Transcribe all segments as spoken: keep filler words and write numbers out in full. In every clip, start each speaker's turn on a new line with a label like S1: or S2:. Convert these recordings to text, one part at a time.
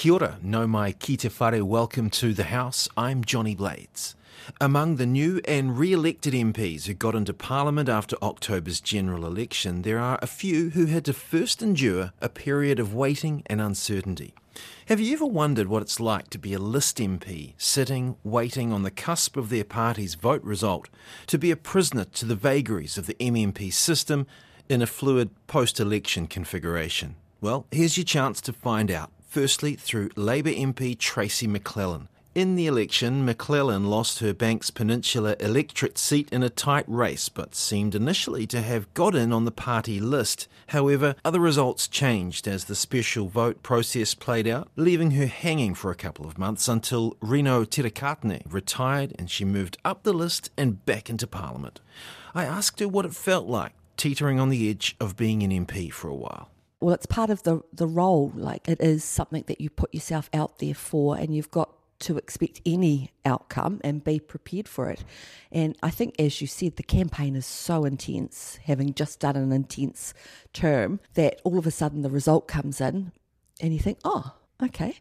S1: Kia ora, no mai ki te whare, welcome to the House. I'm Johnny Blades. Among the new and re-elected M Ps who got into Parliament after October's general election, there are a few who had to first endure a period of waiting and uncertainty. Have you ever wondered what it's like to be a list M P, sitting, waiting on the cusp of their party's vote result, to be a prisoner to the vagaries of the M M P system in a fluid post-election configuration? Well, here's your chance to find out. Firstly, through Labour M P Tracy McClellan. In the election, McClellan lost her Banks Peninsula electorate seat in a tight race, but seemed initially to have got in on the party list. However, other results changed as the special vote process played out, leaving her hanging for a couple of months until Rino Tirakatne retired and she moved up the list and back into Parliament. I asked her what it felt like, teetering on the edge of being an M P for a while.
S2: Well, it's part of the, the role. Like, it is something that you put yourself out there for, and you've got to expect any outcome and be prepared for it. And I think, as you said, the campaign is so intense, having just done an intense term, that all of a sudden the result comes in and you think, oh, okay.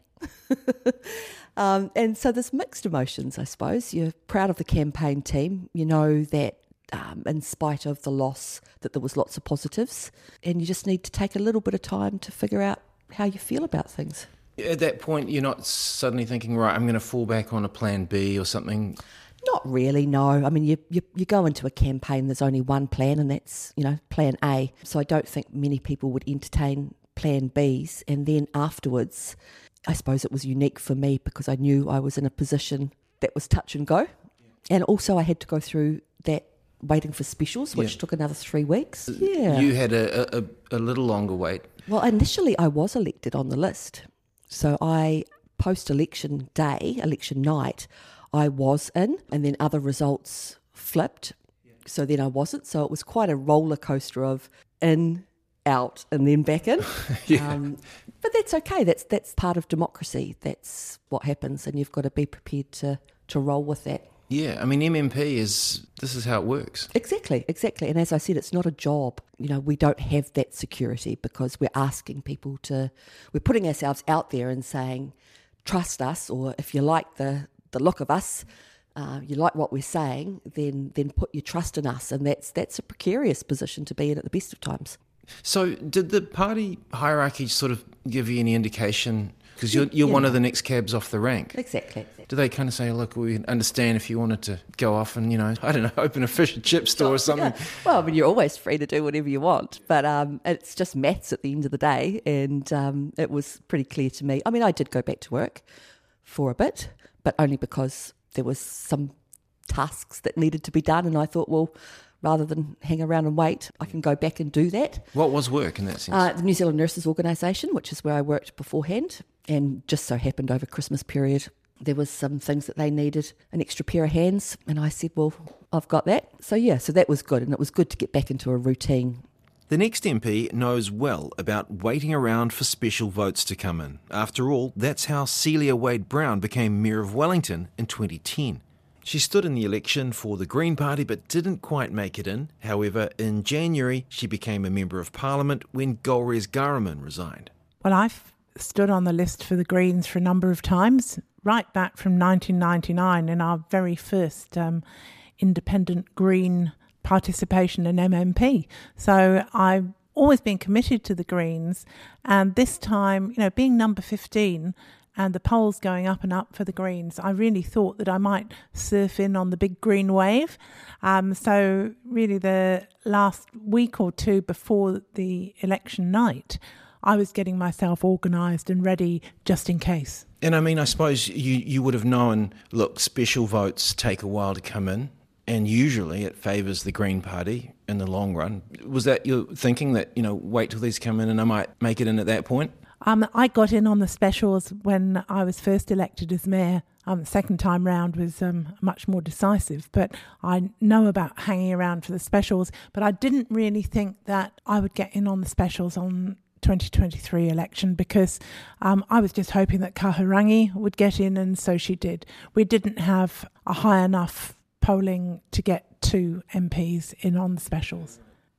S2: um, and so there's mixed emotions, I suppose. You're proud of the campaign team. You know that um, in spite of the loss, that there was lots of positives, and you just need to take a little bit of time to figure out how you feel about things.
S1: At that point, you're not suddenly thinking, right, I'm going to fall back on a plan B or something?
S2: Not really, no. I mean, you, you you go into a campaign, there's only one plan, and that's, you know, plan A. So I don't think many people would entertain plan Bs. And then afterwards, I suppose it was unique for me because I knew I was in a position that was touch and go. Yeah. And also I had to go through that waiting for specials, which yeah. took another three weeks. Yeah.
S1: You had a, a, a little longer wait.
S2: Well, initially I was elected on the list. So I, post-election day, election night, I was in, and then other results flipped. So then I wasn't. So it was quite a roller coaster of in, out, and then back in. yeah. um, but that's okay. That's that's part of democracy. That's what happens, and you've got to be prepared to, to roll with that.
S1: Yeah, I mean, M M P is, this is how it works.
S2: Exactly, exactly. And as I said, it's not a job. You know, we don't have that security because we're asking people to, we're putting ourselves out there and saying, trust us, or if you like the, the look of us, uh, you like what we're saying, then then put your trust in us. And that's that's a precarious position to be in at the best of times.
S1: So did the party hierarchy sort of give you any indication? Because you're, you're yeah. one of the next cabs off the rank.
S2: Exactly.
S1: Do they kind of say, look, we understand if you wanted to go off and, you know, I don't know, open a fish and chip store or something?
S2: Yeah. Well, I mean, you're always free to do whatever you want, but um, it's just maths at the end of the day, and um, it was pretty clear to me. I mean, I did go back to work for a bit, but only because there was some tasks that needed to be done, and I thought, well, rather than hang around and wait, I can go back and do that.
S1: What was work in that sense?
S2: Uh, the New Zealand Nurses Organisation, which is where I worked beforehand, and just so happened over Christmas period, there was some things that they needed an extra pair of hands, and I said, well, I've got that. So yeah, so that was good, and it was good to get back into a routine.
S1: The next M P knows well about waiting around for special votes to come in. After all, that's how Celia Wade-Brown became Mayor of Wellington in twenty ten. She stood in the election for the Green Party but didn't quite make it in. However, in January, she became a Member of Parliament when Golriz Ghahraman resigned.
S3: Well, I've stood on the list for the Greens for a number of times, right back from nineteen ninety-nine in our very first um, independent Green participation in M M P. So I've always been committed to the Greens, and this time, you know, being number fifteen and the polls going up and up for the Greens, I really thought that I might surf in on the big green wave. Um, so really the last week or two before the election night, I was getting myself organised and ready just in case.
S1: And I mean, I suppose you, you would have known, look, special votes take a while to come in, and usually it favours the Green Party in the long run. Was that your thinking, that, you know, wait till these come in and I might make it in at that point?
S3: Um, I got in on the specials when I was first elected as mayor. Um, the second time round was um, much more decisive, but I know about hanging around for the specials, but I didn't really think that I would get in on the specials on twenty twenty-three election because um, I was just hoping that Kahurangi would get in, and so she did. We didn't have a high enough polling to get two M Ps in on the specials.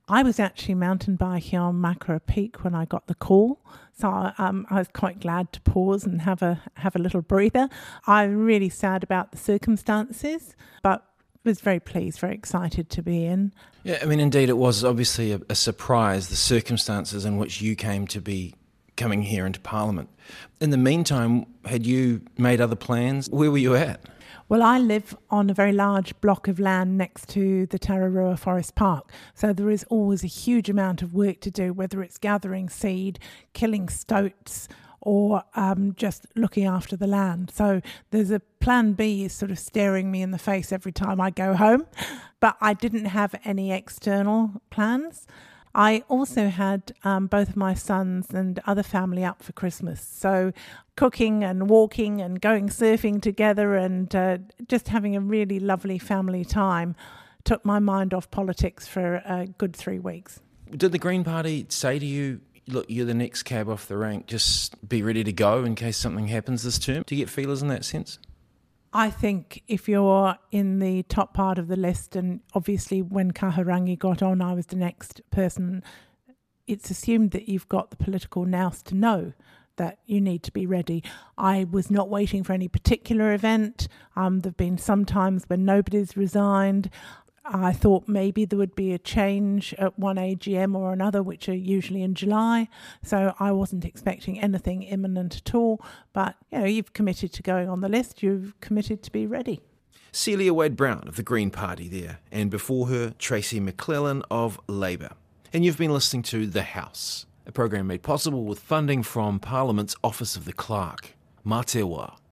S3: I was actually mountain biking on Makara Peak when I got the call, so um, I was quite glad to pause and have a have a little breather. I'm really sad about the circumstances, but was very pleased, very excited to be in.
S1: Yeah, I mean, indeed, it was obviously a, a surprise, the circumstances in which you came to be coming here into Parliament. In the meantime, had you made other plans? Where were you at?
S3: Well, I live on a very large block of land next to the Tararua Forest Park, so there is always a huge amount of work to do, whether it's gathering seed, killing stoats, or um, just looking after the land. So there's a plan B sort of staring me in the face every time I go home, but I didn't have any external plans. I also had um, both of my sons and other family up for Christmas. So cooking and walking and going surfing together and uh, just having a really lovely family time took my mind off politics for a good three weeks.
S1: Did the Green Party say to you, look, you're the next cab off the rank, just be ready to go in case something happens this term? Do you get feelers in that sense?
S3: I think if you're in the top part of the list, and obviously when Kahurangi got on, I was the next person, it's assumed that you've got the political nous to know that you need to be ready. I was not waiting for any particular event. Um, there have been some times when nobody's resigned. I thought maybe there would be a change at one A G M or another, which are usually in July. So I wasn't expecting anything imminent at all. But, you know, you've committed to going on the list. You've committed to be ready.
S1: Celia Wade-Brown of the Green Party there, and before her, Tracy McClellan of Labour. And you've been listening to The House, a program made possible with funding from Parliament's Office of the Clerk. Mā te wā.